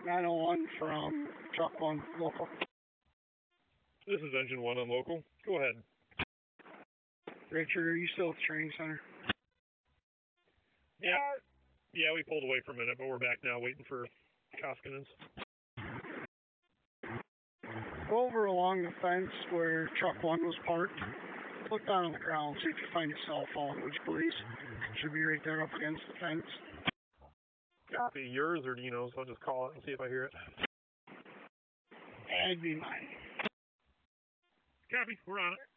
901 from Truck 1 local. This is Engine 1 on local. Go ahead. Richard, are you still at the training center? Yeah, we pulled away for a minute, but we're back now waiting for Koskinen's. Go over along the fence where Truck 1 was parked. Look down on the ground, see if you find a cell phone, would you please? Should be right there up against the fence. Copy. Yours or Dino's? I'll just call it and see if I hear it. That'd be mine. Copy. We're on it.